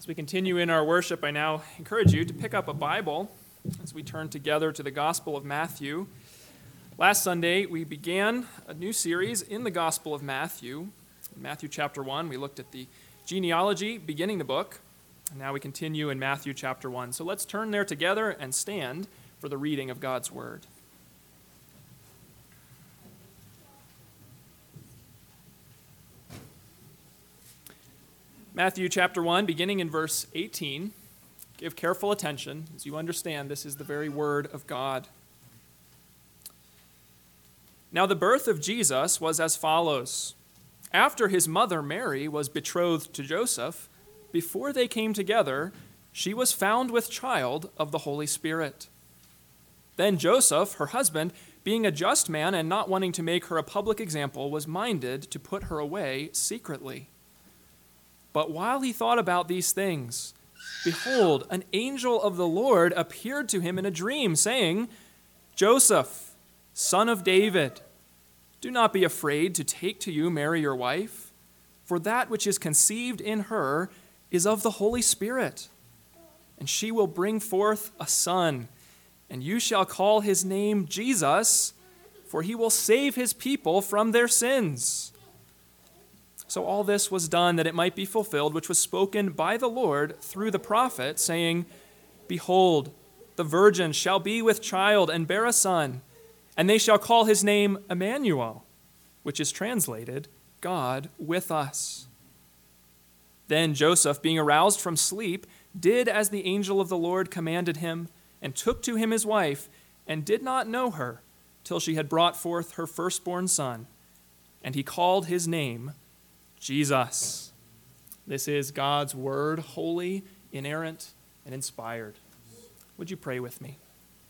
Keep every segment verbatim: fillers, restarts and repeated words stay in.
As we continue in our worship, I now encourage you to pick up a Bible as we turn together to the Gospel of Matthew. Last Sunday, we began a new series in the Gospel of Matthew. In Matthew chapter one, we looked at the genealogy beginning the book, and now we continue in Matthew chapter one. So let's turn there together and stand for the reading of God's Word. Matthew chapter one, beginning in verse eighteen. Give careful attention as you understand this is the very word of God. Now the birth of Jesus was as follows. After his mother Mary was betrothed to Joseph, before they came together, she was found with child of the Holy Spirit. Then Joseph, her husband, being a just man and not wanting to make her a public example, was minded to put her away secretly. But while he thought about these things, behold, an angel of the Lord appeared to him in a dream, saying, Joseph, son of David, do not be afraid to take to you Mary your wife, for that which is conceived in her is of the Holy Spirit. And she will bring forth a son, and you shall call his name Jesus, for he will save his people from their sins. So all this was done that it might be fulfilled, which was spoken by the Lord through the prophet, saying, Behold, the virgin shall be with child and bear a son, and they shall call his name Emmanuel, which is translated, God with us. Then Joseph, being aroused from sleep, did as the angel of the Lord commanded him, and took to him his wife, and did not know her till she had brought forth her firstborn son. And he called his name Jesus. This is God's word, holy, inerrant, and inspired. Would you pray with me?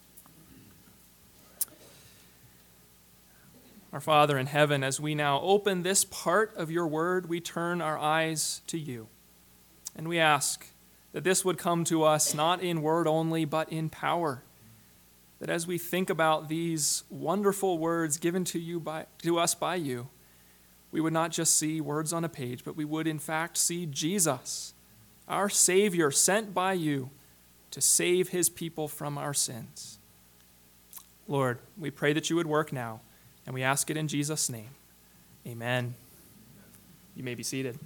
Our Father in heaven, as we now open this part of your word, we turn our eyes to you. And we ask that this would come to us not in word only, but in power. That as we think about these wonderful words given to you by to us by you, we would not just see words on a page, but we would in fact see Jesus, our Savior, sent by you to save his people from our sins. Lord, we pray that you would work now, and we ask it in Jesus' name. Amen. You may be seated.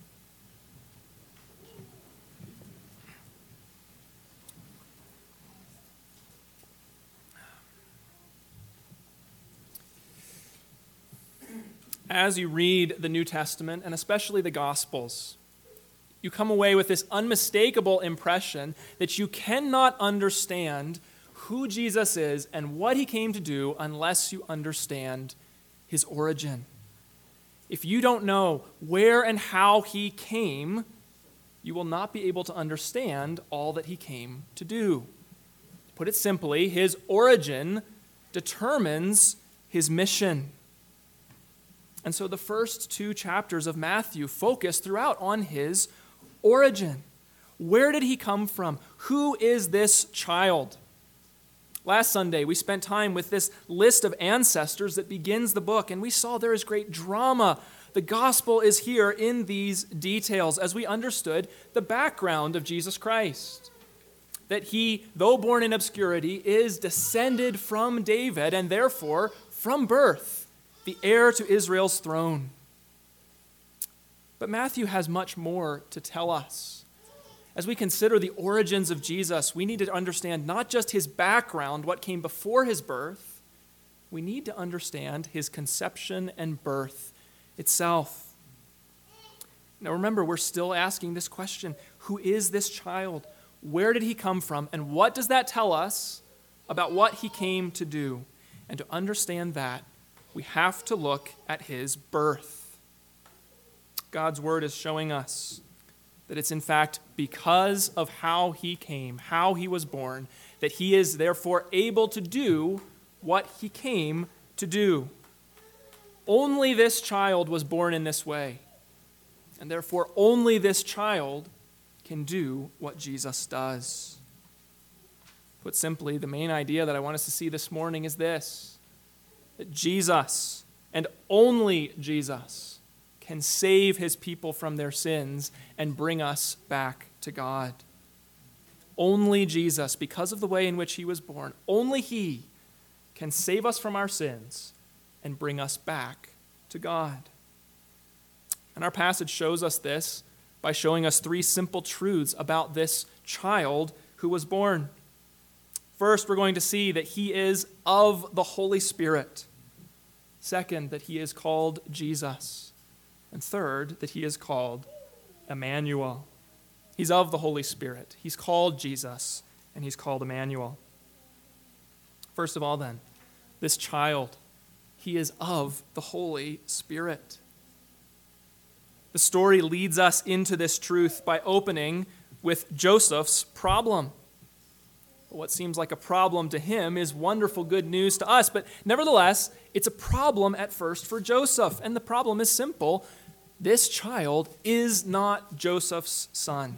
As you read the New Testament, and especially the Gospels, you come away with this unmistakable impression that you cannot understand who Jesus is and what he came to do unless you understand his origin. If you don't know where and how he came, you will not be able to understand all that he came to do. To put it simply, his origin determines his mission. And so the first two chapters of Matthew focus throughout on his origin. Where did he come from? Who is this child? Last Sunday, we spent time with this list of ancestors that begins the book, and we saw there is great drama. The gospel is here in these details as we understood the background of Jesus Christ. That he, though born in obscurity, is descended from David and therefore from birth the heir to Israel's throne. But Matthew has much more to tell us. As we consider the origins of Jesus, we need to understand not just his background, what came before his birth, we need to understand his conception and birth itself. Now remember, we're still asking this question, who is this child? Where did he come from? And what does that tell us about what he came to do? And to understand that, we have to look at his birth. God's word is showing us that it's in fact because of how he came, how he was born, that he is therefore able to do what he came to do. Only this child was born in this way, and therefore only this child can do what Jesus does. Put simply, the main idea that I want us to see this morning is this: that Jesus, and only Jesus, can save his people from their sins and bring us back to God. Only Jesus, because of the way in which he was born, only he can save us from our sins and bring us back to God. And our passage shows us this by showing us three simple truths about this child who was born. First, we're going to see that he is of the Holy Spirit. Second, that he is called Jesus. And third, that he is called Emmanuel. He's of the Holy Spirit. He's called Jesus, and he's called Emmanuel. First of all, then, this child, he is of the Holy Spirit. The story leads us into this truth by opening with Joseph's problem. What seems like a problem to him is wonderful good news to us, but nevertheless, it's a problem at first for Joseph, and the problem is simple. This child is not Joseph's son.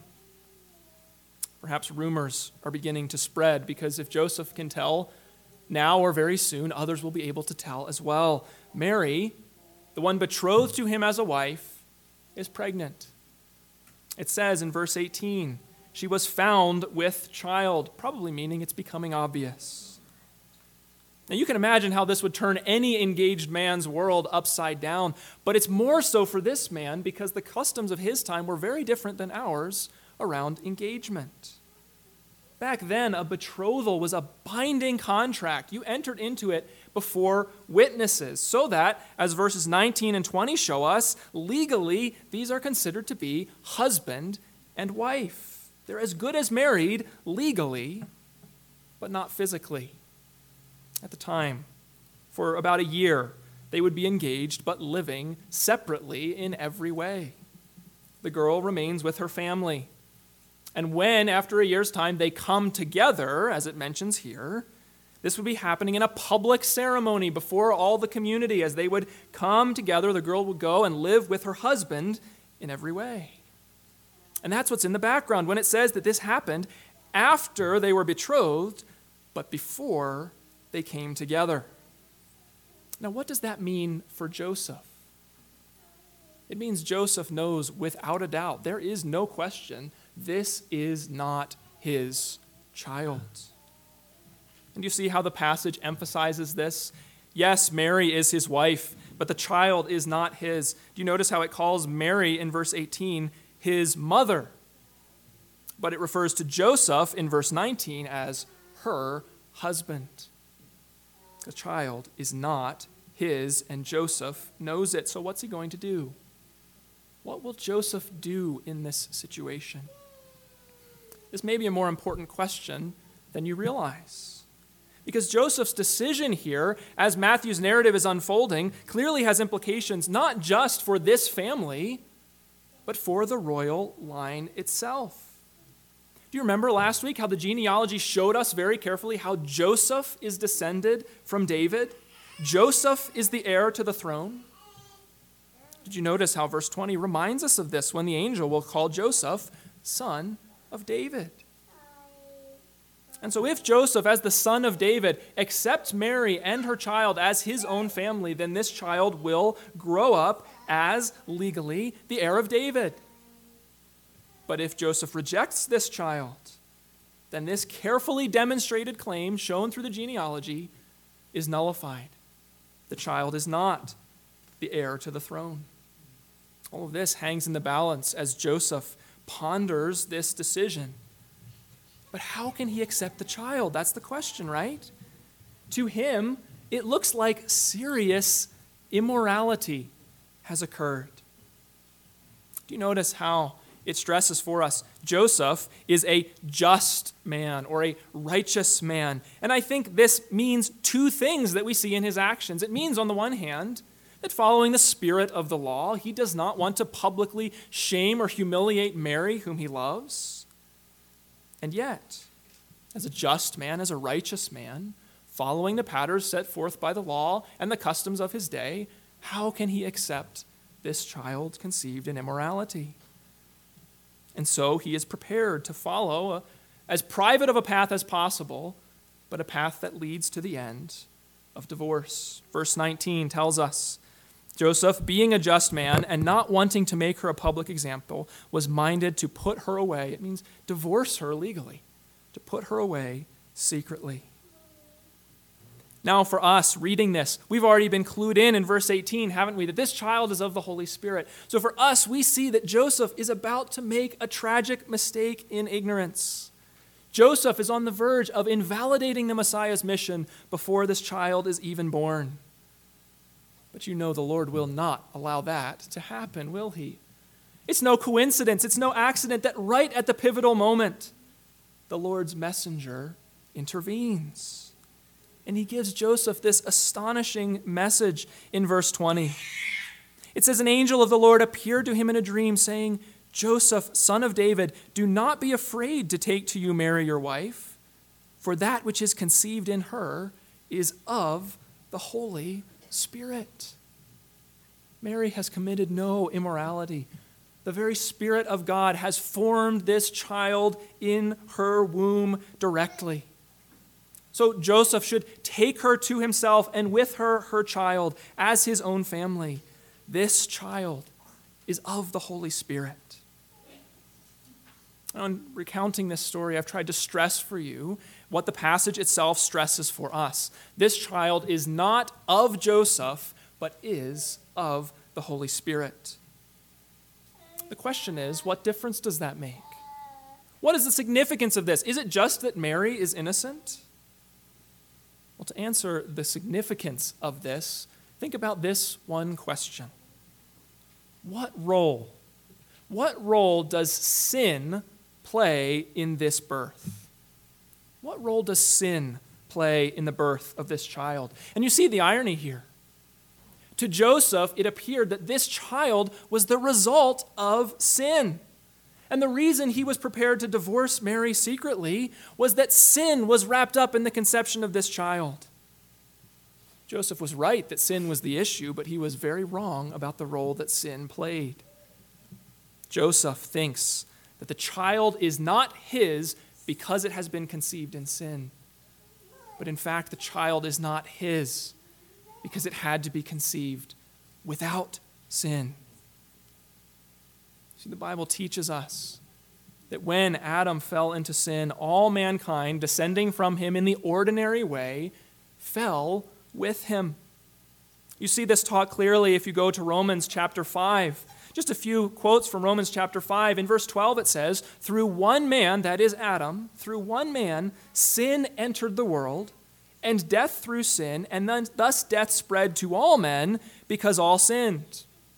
Perhaps rumors are beginning to spread, because if Joseph can tell now or very soon, others will be able to tell as well. Mary, the one betrothed to him as a wife, is pregnant. It says in verse eighteen, she was found with child, probably meaning it's becoming obvious. Now you can imagine how this would turn any engaged man's world upside down, but it's more so for this man because the customs of his time were very different than ours around engagement. Back then, a betrothal was a binding contract. You entered into it before witnesses, so that, as verses nineteen and twenty show us, legally, these are considered to be husband and wife. They're as good as married legally, but not physically. At the time, for about a year, they would be engaged, but living separately in every way. The girl remains with her family. And when, after a year's time, they come together, as it mentions here, this would be happening in a public ceremony before all the community. As they would come together, the girl would go and live with her husband in every way. And that's what's in the background when it says that this happened after they were betrothed, but before they came together. Now, what does that mean for Joseph? It means Joseph knows without a doubt, there is no question, this is not his child. And you see how the passage emphasizes this? Yes, Mary is his wife, but the child is not his. Do you notice how it calls Mary in verse eighteen his mother? But it refers to Joseph in verse nineteen as her husband. The child is not his, and Joseph knows it. So what's he going to do? What will Joseph do in this situation? This may be a more important question than you realize. Because Joseph's decision here, as Matthew's narrative is unfolding, clearly has implications not just for this family, but for the royal line itself. Do you remember last week how the genealogy showed us very carefully how Joseph is descended from David? Joseph is the heir to the throne. Did you notice how verse twenty reminds us of this when the angel will call Joseph son of David? And so if Joseph, as the son of David, accepts Mary and her child as his own family, then this child will grow up as legally the heir of David. But if Joseph rejects this child, then this carefully demonstrated claim shown through the genealogy is nullified. The child is not the heir to the throne. All of this hangs in the balance as Joseph ponders this decision. But how can he accept the child? That's the question, right? To him, it looks like serious immorality has occurred. Do you notice how it stresses for us Joseph is a just man or a righteous man? And I think this means two things that we see in his actions. It means, on the one hand, that following the spirit of the law, he does not want to publicly shame or humiliate Mary, whom he loves. And yet, as a just man, as a righteous man, following the patterns set forth by the law and the customs of his day, how can he accept this child conceived in immorality? And so he is prepared to follow a, as private of a path as possible, but a path that leads to the end of divorce. Verse nineteen tells us, Joseph, being a just man and not wanting to make her a public example, was minded to put her away. It means divorce her legally, to put her away secretly. Now for us, reading this, we've already been clued in in verse eighteen, haven't we, that this child is of the Holy Spirit. So for us, we see that Joseph is about to make a tragic mistake in ignorance. Joseph is on the verge of invalidating the Messiah's mission before this child is even born. But you know the Lord will not allow that to happen, will he? It's no coincidence, it's no accident that right at the pivotal moment, the Lord's messenger intervenes. And he gives Joseph this astonishing message in verse twenty. It says, "An angel of the Lord appeared to him in a dream, saying, 'Joseph, son of David, do not be afraid to take to you Mary your wife, for that which is conceived in her is of the Holy Spirit.'" Mary has committed no immorality. The very Spirit of God has formed this child in her womb directly. So Joseph should take her to himself and with her her child as his own family. This child is of the Holy Spirit. In recounting this story, I've tried to stress for you what the passage itself stresses for us. This child is not of Joseph, but is of the Holy Spirit. The question is, what difference does that make? What is the significance of this? Is it just that Mary is innocent? Well, to answer the significance of this, think about this one question. What role, what role does sin play in this birth? What role does sin play in the birth of this child? And you see the irony here. To Joseph, it appeared that this child was the result of sin. And the reason he was prepared to divorce Mary secretly was that sin was wrapped up in the conception of this child. Joseph was right that sin was the issue, but he was very wrong about the role that sin played. Joseph thinks that the child is not his because it has been conceived in sin. But in fact, the child is not his because it had to be conceived without sin. See, the Bible teaches us that when Adam fell into sin, all mankind, descending from him in the ordinary way, fell with him. You see this taught clearly if you go to Romans chapter five. Just a few quotes from Romans chapter five. In verse twelve it says, "Through one man, that is Adam, through one man, sin entered the world, and death through sin, and then, thus death spread to all men because all sinned."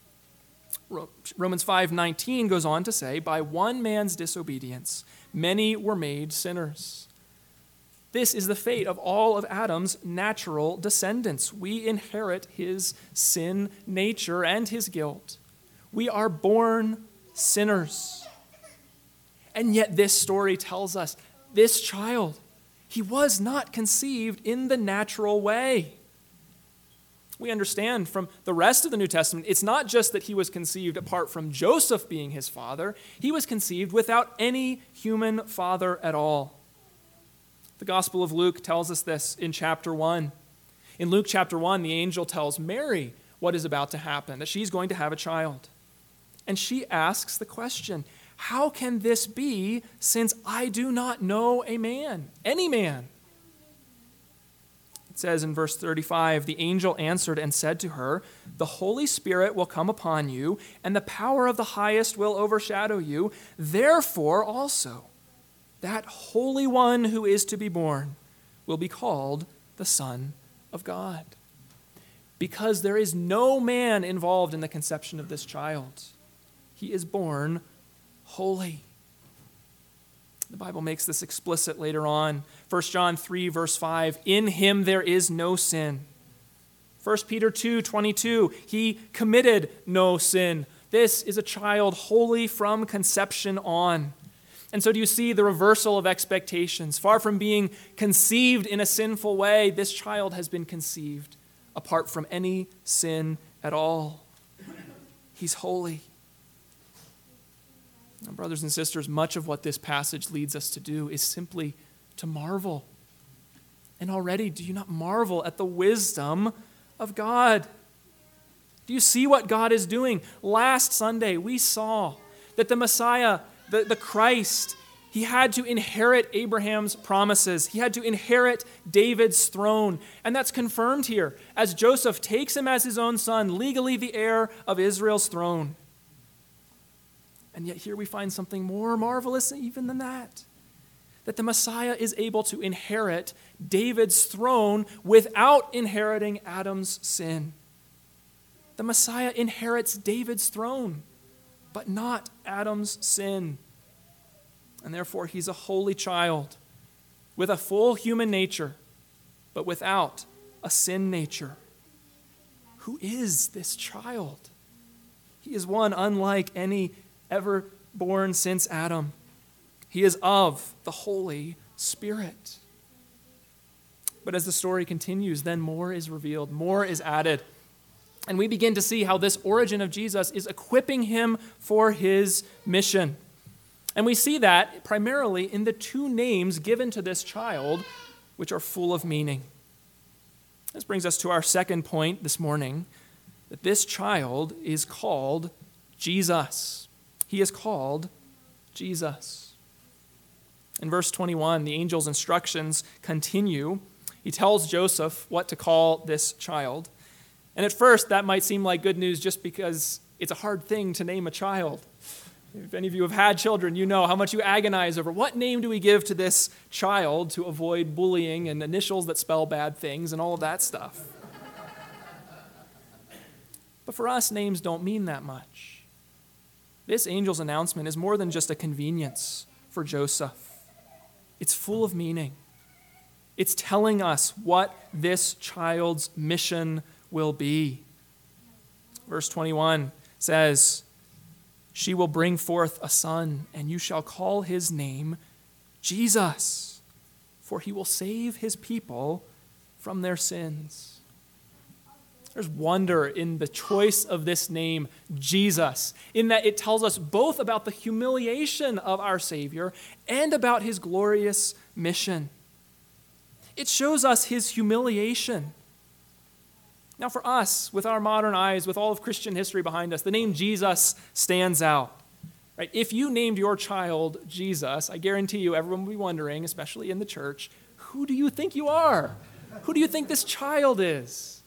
Romans five nineteen goes on to say, "By one man's disobedience, many were made sinners." This is the fate of all of Adam's natural descendants. We inherit his sin nature and his guilt. We are born sinners. And yet this story tells us this child, he was not conceived in the natural way. We understand from the rest of the New Testament, it's not just that he was conceived apart from Joseph being his father. He was conceived without any human father at all. The Gospel of Luke tells us this in chapter one. In Luke chapter one, the angel tells Mary what is about to happen, that she's going to have a child. And she asks the question, "How can this be since I do not know a man, any man?" It says in verse thirty-five, "The angel answered and said to her, 'The Holy Spirit will come upon you, and the power of the highest will overshadow you. Therefore also, that Holy One who is to be born will be called the Son of God.'" Because there is no man involved in the conception of this child. He is born holy. The Bible makes this explicit later on. First John three, verse five, "In him there is no sin." First Peter two, twenty-two, "He committed no sin." This is a child holy from conception on. And so do you see the reversal of expectations? Far from being conceived in a sinful way, this child has been conceived apart from any sin at all. He's holy. Now, brothers and sisters, much of what this passage leads us to do is simply to marvel. And already, do you not marvel at the wisdom of God? Do you see what God is doing? Last Sunday, we saw that the Messiah, the, the Christ, he had to inherit Abraham's promises. He had to inherit David's throne. And that's confirmed here as Joseph takes him as his own son, legally the heir of Israel's throne. And yet here we find something more marvelous even than that. That the Messiah is able to inherit David's throne without inheriting Adam's sin. The Messiah inherits David's throne, but not Adam's sin. And therefore, he's a holy child with a full human nature, but without a sin nature. Who is this child? He is one unlike any ever born since Adam. He is of the Holy Spirit. But as the story continues, then more is revealed, more is added. And we begin to see how this origin of Jesus is equipping him for his mission. And we see that primarily in the two names given to this child, which are full of meaning. This brings us to our second point this morning, that this child is called Jesus. He is called Jesus. In verse twenty-one, the angel's instructions continue. He tells Joseph what to call this child. And at first, that might seem like good news just because it's a hard thing to name a child. If any of you have had children, you know how much you agonize over what name do we give to this child to avoid bullying and initials that spell bad things and all of that stuff. But for us, names don't mean that much. This angel's announcement is more than just a convenience for Joseph. It's full of meaning. It's telling us what this child's mission will be. Verse twenty-one says, "She will bring forth a son, and you shall call his name Jesus, for he will save his people from their sins." There's wonder in the choice of this name, Jesus, in that it tells us both about the humiliation of our Savior and about his glorious mission. It shows us his humiliation. Now for us, with our modern eyes, with all of Christian history behind us, the name Jesus stands out. Right? If you named your child Jesus, I guarantee you everyone will be wondering, especially in the church, who do you think you are? Who do you think this child is?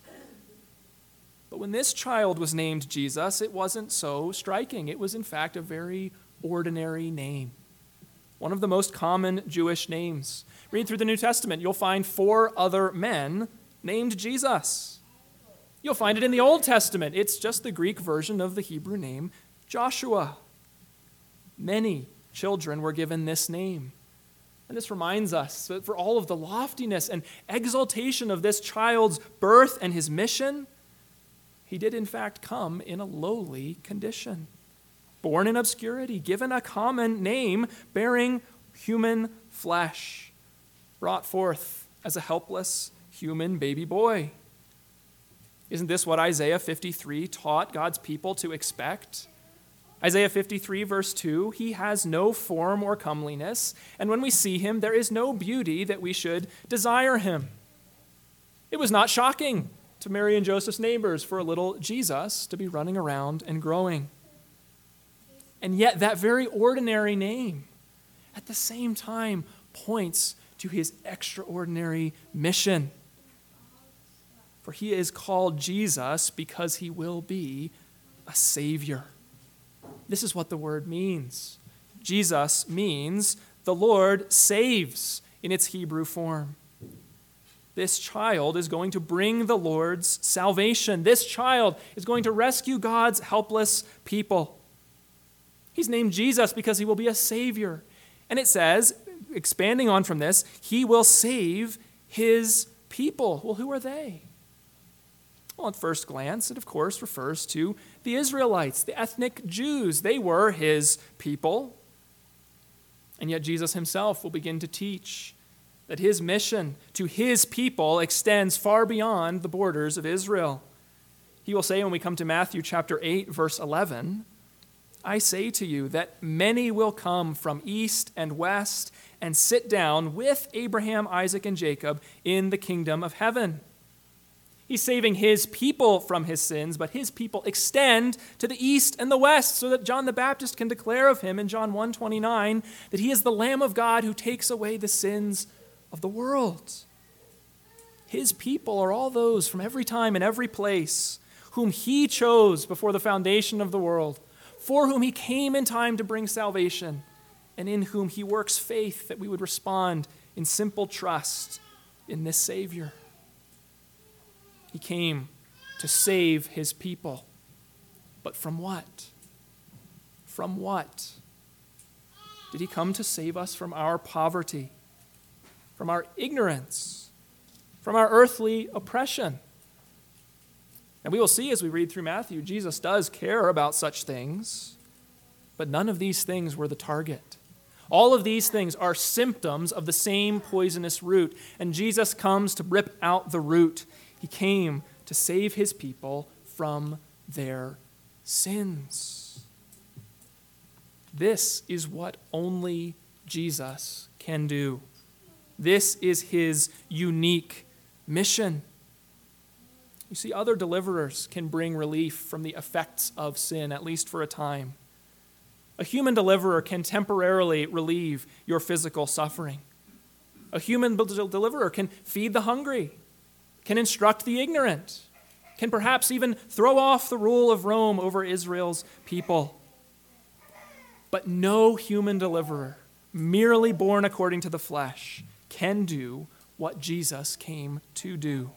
But when this child was named Jesus, it wasn't so striking. It was in fact a very ordinary name. One of the most common Jewish names. Read through the New Testament, you'll find four other men named Jesus. You'll find it in the Old Testament. It's just the Greek version of the Hebrew name Joshua. Many children were given this name. And this reminds us that for all of the loftiness and exaltation of this child's birth and his mission, he did in fact come in a lowly condition. Born in obscurity, given a common name, bearing human flesh, brought forth as a helpless human baby boy. Isn't this what Isaiah fifty-three taught God's people to expect? Isaiah fifty-three, verse two, he has no form or comeliness, and when we see him, there is no beauty that we should desire him. It was not shocking to Mary and Joseph's neighbors for a little Jesus to be running around and growing. And yet that very ordinary name, at the same time, points to his extraordinary mission. For he is called Jesus because he will be a Savior. This is what the word means. Jesus means the Lord saves in its Hebrew form. This child is going to bring the Lord's salvation. This child is going to rescue God's helpless people. He's named Jesus because he will be a Savior. And it says, expanding on from this, he will save his people. Well, who are they? Well, at first glance, it of course refers to the Israelites, the ethnic Jews. They were his people. And yet Jesus himself will begin to teach that his mission to his people extends far beyond the borders of Israel. He will say when we come to Matthew chapter eight, verse eleven, "I say to you that many will come from east and west and sit down with Abraham, Isaac, and Jacob in the kingdom of heaven. He's saving his people from his sins, but his people extend to the east and the west so that John the Baptist can declare of him in John one twenty-nine that he is the Lamb of God who takes away the sins of the world. His people are all those from every time and every place whom he chose before the foundation of the world, for whom he came in time to bring salvation, and in whom he works faith that we would respond in simple trust in this Savior. He came to save his people. But from what? From what? Did he come to save us from our poverty, from our ignorance, from our earthly oppression? And we will see as we read through Matthew, Jesus does care about such things, but none of these things were the target. All of these things are symptoms of the same poisonous root, and Jesus comes to rip out the root. He came to save his people from their sins. This is what only Jesus can do. This is his unique mission. You see, other deliverers can bring relief from the effects of sin, at least for a time. A human deliverer can temporarily relieve your physical suffering. A human deliverer can feed the hungry, can instruct the ignorant, can perhaps even throw off the rule of Rome over Israel's people. But no human deliverer, merely born according to the flesh, can do what Jesus came to do.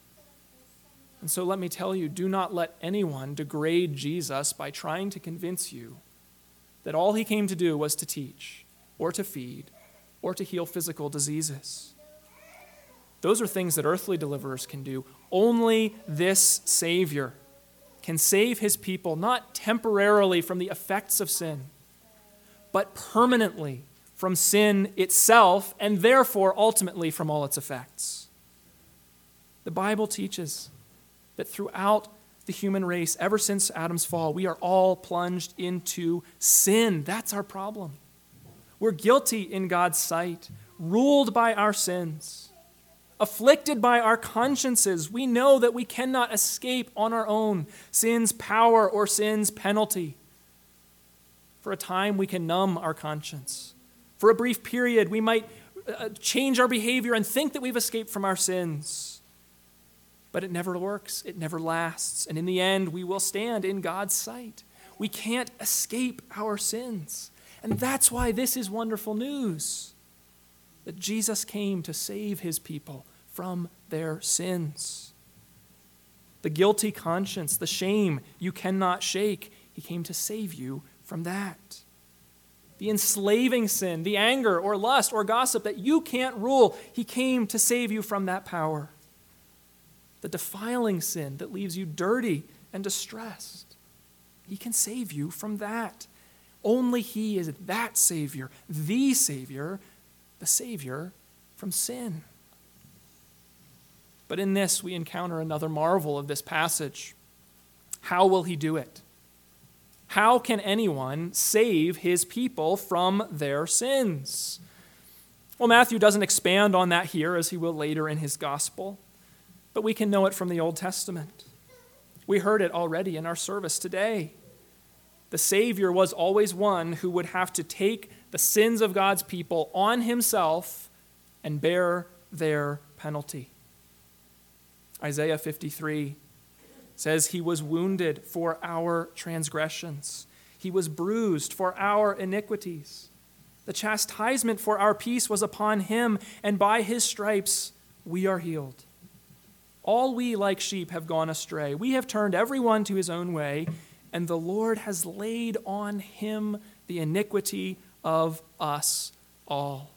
And so let me tell you, do not let anyone degrade Jesus by trying to convince you that all he came to do was to teach, or to feed, or to heal physical diseases. Those are things that earthly deliverers can do. Only this Savior can save his people, not temporarily from the effects of sin, but permanently from sin itself, and therefore ultimately from all its effects. The Bible teaches that throughout the human race, ever since Adam's fall, we are all plunged into sin. That's our problem. We're guilty in God's sight, ruled by our sins, afflicted by our consciences. We know that we cannot escape on our own sin's power or sin's penalty. For a time, we can numb our conscience. For a brief period, we might uh, change our behavior and think that we've escaped from our sins. But it never works. It never lasts. And in the end, we will stand in God's sight. We can't escape our sins. And that's why this is wonderful news, that Jesus came to save his people from their sins. The guilty conscience, the shame you cannot shake, he came to save you from that. The enslaving sin, the anger or lust or gossip that you can't rule, he came to save you from that power. The defiling sin that leaves you dirty and distressed, he can save you from that. Only he is that Savior, the Savior, the Savior from sin. But in this, we encounter another marvel of this passage. How will he do it? How can anyone save his people from their sins? Well, Matthew doesn't expand on that here, as he will later in his gospel. But we can know it from the Old Testament. We heard it already in our service today. The Savior was always one who would have to take the sins of God's people on himself and bear their penalty. Isaiah fifty-three says, he was wounded for our transgressions. He was bruised for our iniquities. The chastisement for our peace was upon him, and by his stripes we are healed. All we like sheep have gone astray. We have turned everyone to his own way, and the Lord has laid on him the iniquity of us all.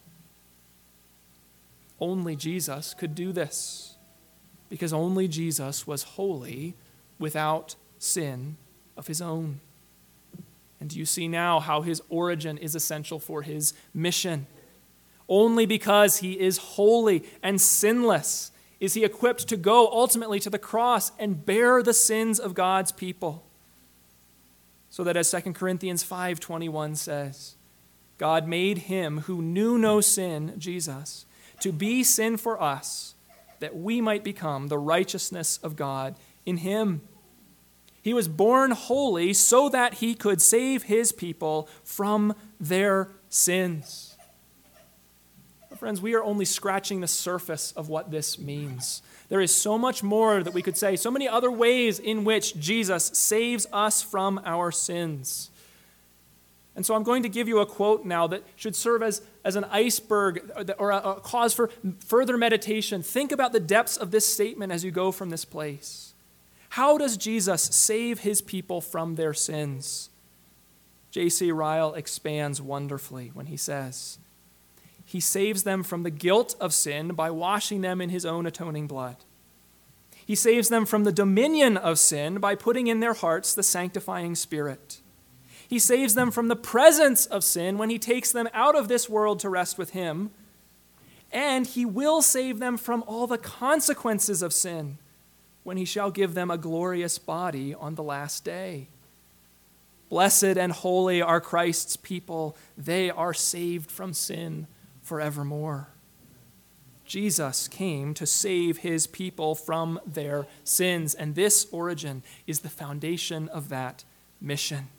Only Jesus could do this, because only Jesus was holy, without sin of his own. And you see now how his origin is essential for his mission. Only because he is holy and sinless is he equipped to go ultimately to the cross and bear the sins of God's people. So that as Second Corinthians five twenty-one says, God made him who knew no sin, Jesus, to be sin for us, that we might become the righteousness of God in him. He was born holy so that he could save his people from their sins. Friends, we are only scratching the surface of what this means. There is so much more that we could say, so many other ways in which Jesus saves us from our sins. And so I'm going to give you a quote now that should serve as, as an iceberg or a, a cause for further meditation. Think about the depths of this statement as you go from this place. How does Jesus save his people from their sins? J C Ryle expands wonderfully when he says, he saves them from the guilt of sin by washing them in his own atoning blood. He saves them from the dominion of sin by putting in their hearts the sanctifying Spirit. He saves them from the presence of sin when he takes them out of this world to rest with him. And he will save them from all the consequences of sin when he shall give them a glorious body on the last day. Blessed and holy are Christ's people. They are saved from sin forevermore. Jesus came to save his people from their sins, and this origin is the foundation of that mission.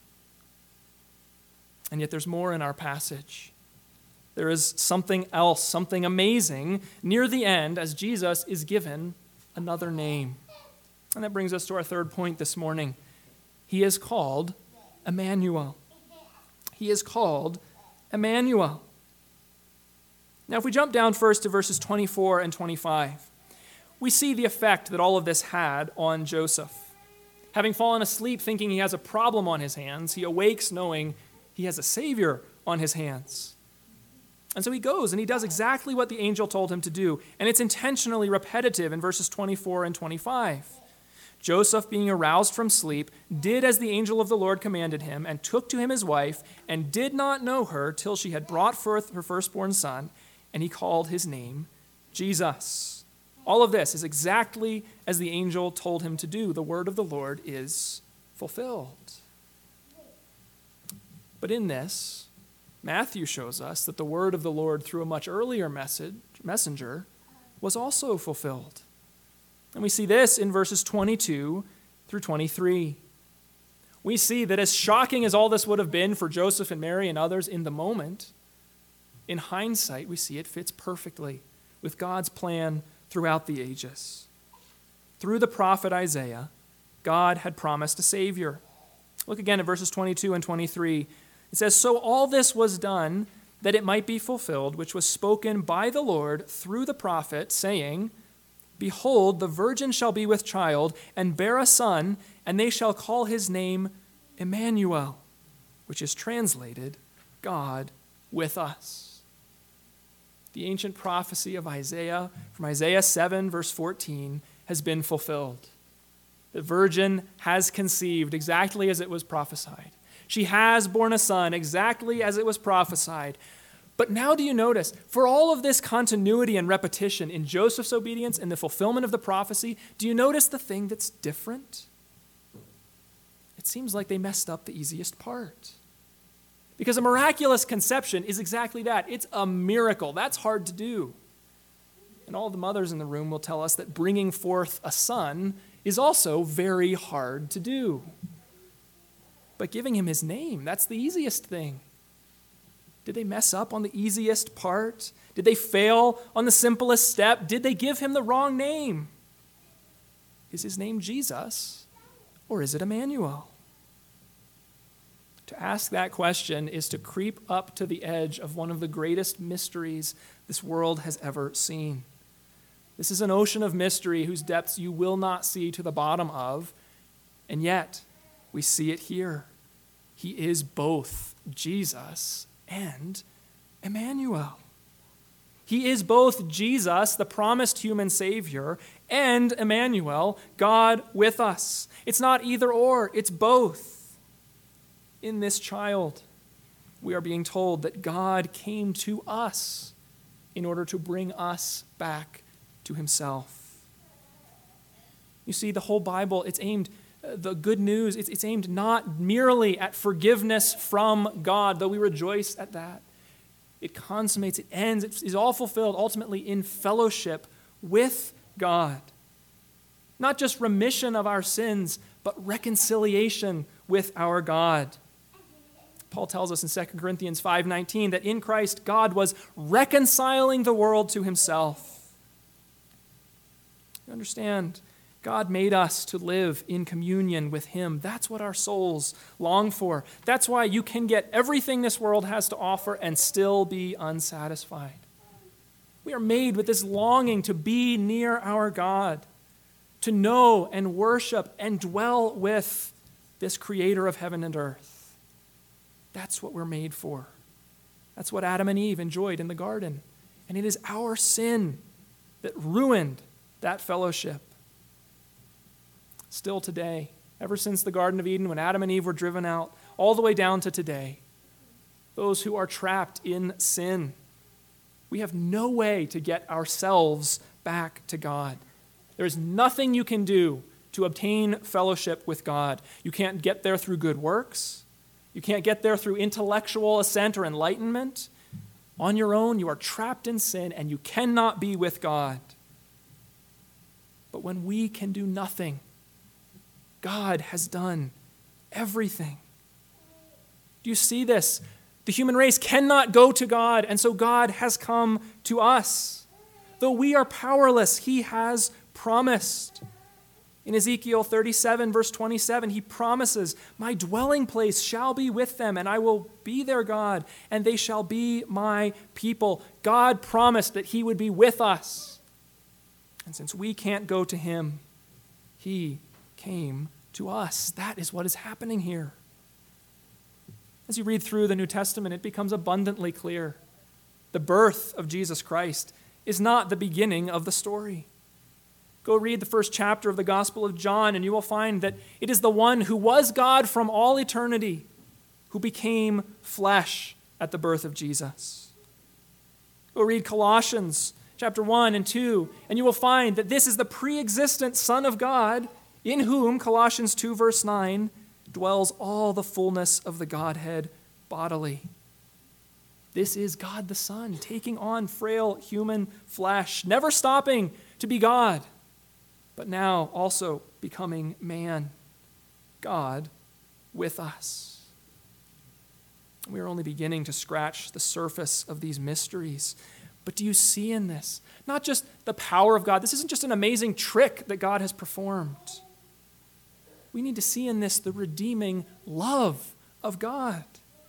And yet there's more in our passage. There is something else, something amazing near the end as Jesus is given another name. And that brings us to our third point this morning. He is called Emmanuel. He is called Emmanuel. Now, if we jump down first to verses twenty-four and twenty-five, we see the effect that all of this had on Joseph. Having fallen asleep thinking he has a problem on his hands, he awakes knowing he has a Savior on his hands. And so he goes and he does exactly what the angel told him to do, and it's intentionally repetitive in verses twenty-four and twenty-five. Joseph, being aroused from sleep, did as the angel of the Lord commanded him, and took to him his wife, and did not know her till she had brought forth her firstborn son, and he called his name Jesus. All of this is exactly as the angel told him to do. The word of the Lord is fulfilled. But in this, Matthew shows us that the word of the Lord through a much earlier message, messenger was also fulfilled. And we see this in verses twenty-two through twenty-three. We see that as shocking as all this would have been for Joseph and Mary and others in the moment, in hindsight, we see it fits perfectly with God's plan throughout the ages. Through the prophet Isaiah, God had promised a Savior. Look again at verses twenty-two and twenty-three. It says, "So all this was done that it might be fulfilled, which was spoken by the Lord through the prophet, saying, Behold, the virgin shall be with child, and bear a son, and they shall call his name Emmanuel," which is translated, God with us. The ancient prophecy of Isaiah, from Isaiah seven, verse fourteen, has been fulfilled. The virgin has conceived exactly as it was prophesied. She has borne a son exactly as it was prophesied. But now do you notice, for all of this continuity and repetition in Joseph's obedience and the fulfillment of the prophecy, do you notice the thing that's different? It seems like they messed up the easiest part. Because a miraculous conception is exactly that. It's a miracle. That's hard to do. And all the mothers in the room will tell us that bringing forth a son is also very hard to do. But giving him his name, that's the easiest thing. Did they mess up on the easiest part? Did they fail on the simplest step? Did they give him the wrong name? Is his name Jesus, or is it Emmanuel? To ask that question is to creep up to the edge of one of the greatest mysteries this world has ever seen. This is an ocean of mystery whose depths you will not see to the bottom of, and yet we see it here. He is both Jesus and Emmanuel. He is both Jesus, the promised human Savior, and Emmanuel, God with us. It's not either or, it's both. In this child, we are being told that God came to us in order to bring us back to himself. You see, the whole Bible, it's aimed The good news, it's, it's aimed not merely at forgiveness from God, though we rejoice at that. It consummates, it ends, it is all fulfilled ultimately in fellowship with God. Not just remission of our sins, but reconciliation with our God. Paul tells us in Second Corinthians five nineteen that in Christ God was reconciling the world to himself. You understand? God made us to live in communion with him. That's what our souls long for. That's why you can get everything this world has to offer and still be unsatisfied. We are made with this longing to be near our God, to know and worship and dwell with this creator of heaven and earth. That's what we're made for. That's what Adam and Eve enjoyed in the garden. And it is our sin that ruined that fellowship. Still today, ever since the Garden of Eden, when Adam and Eve were driven out, all the way down to today, those who are trapped in sin, we have no way to get ourselves back to God. There is nothing you can do to obtain fellowship with God. You can't get there through good works. You can't get there through intellectual assent or enlightenment. On your own, you are trapped in sin and you cannot be with God. But when we can do nothing, God has done everything. Do you see this? The human race cannot go to God, and so God has come to us. Though we are powerless, he has promised. In Ezekiel thirty-seven, verse twenty-seven, he promises, "My dwelling place shall be with them, and I will be their God, and they shall be my people." God promised that he would be with us. And since we can't go to him, he came to us. That is what is happening here. As you read through the New Testament, it becomes abundantly clear. The birth of Jesus Christ is not the beginning of the story. Go read the first chapter of the Gospel of John, and you will find that it is the one who was God from all eternity who became flesh at the birth of Jesus. Go read Colossians chapter one and two, and you will find that this is the pre-existent Son of God, in whom, Colossians two verse nine, dwells all the fullness of the Godhead bodily. This is God the Son, taking on frail human flesh, never stopping to be God, but now also becoming man, God with us. We are only beginning to scratch the surface of these mysteries. But do you see in this not just the power of God? This isn't just an amazing trick that God has performed. We need to see in this the redeeming love of God.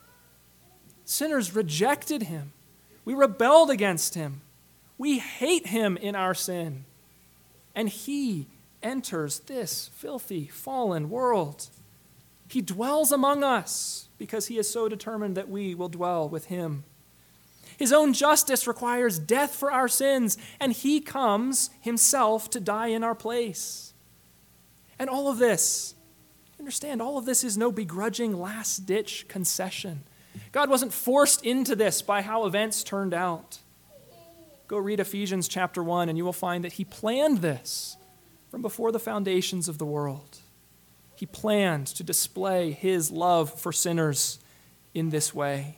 Sinners rejected him. We rebelled against him. We hate him in our sin. And he enters this filthy, fallen world. He dwells among us because he is so determined that we will dwell with him. His own justice requires death for our sins, and he comes himself to die in our place. And all of this, understand, all of this is no begrudging last-ditch concession. God wasn't forced into this by how events turned out. Go read Ephesians chapter one, and you will find that he planned this from before the foundations of the world. He planned to display his love for sinners in this way.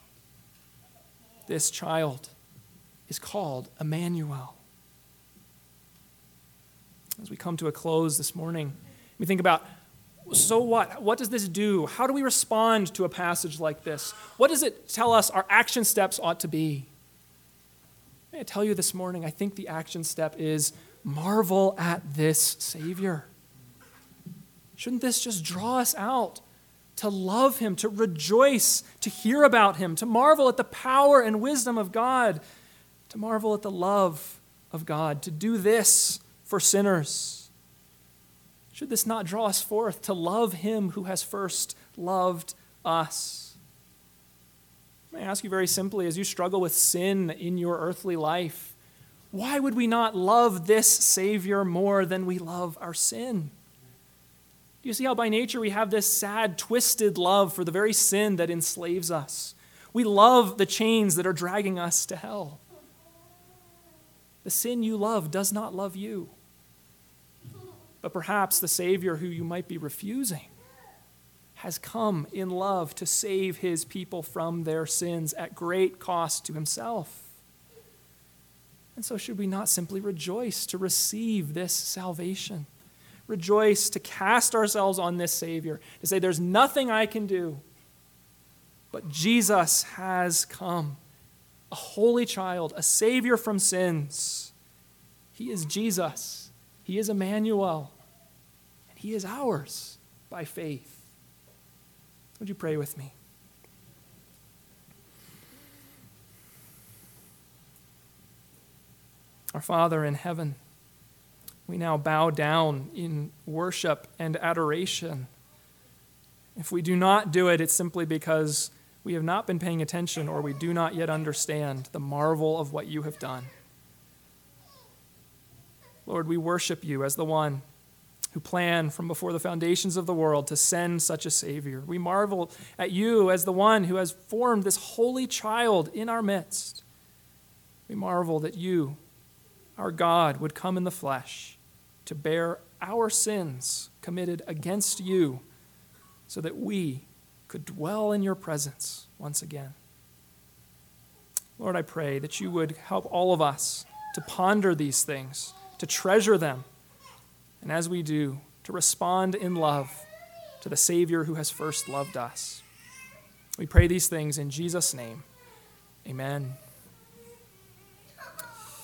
This child is called Emmanuel. As we come to a close this morning, we think about, so what? What does this do? How do we respond to a passage like this? What does it tell us our action steps ought to be? May I tell you this morning, I think the action step is marvel at this Savior. Shouldn't this just draw us out to love him, to rejoice, to hear about him, to marvel at the power and wisdom of God, to marvel at the love of God, to do this for sinners? Should this not draw us forth to love him who has first loved us? May I ask you very simply, as you struggle with sin in your earthly life, why would we not love this Savior more than we love our sin? Do you see how by nature we have this sad, twisted love for the very sin that enslaves us? We love the chains that are dragging us to hell. The sin you love does not love you. But perhaps the Savior who you might be refusing has come in love to save his people from their sins at great cost to himself. And so should we not simply rejoice to receive this salvation? Rejoice to cast ourselves on this Savior, to say there's nothing I can do, but Jesus has come, a holy child, a Savior from sins. He is Jesus. He is Emmanuel. And he is ours by faith. Would you pray with me? Our Father in heaven, we now bow down in worship and adoration. If we do not do it, it's simply because we have not been paying attention or we do not yet understand the marvel of what you have done. Lord, we worship you as the one who planned from before the foundations of the world to send such a Savior. We marvel at you as the one who has formed this holy child in our midst. We marvel that you, our God, would come in the flesh to bear our sins committed against you so that we could dwell in your presence once again. Lord, I pray that you would help all of us to ponder these things, to treasure them, and as we do, to respond in love to the Savior who has first loved us. We pray these things in Jesus' name. Amen.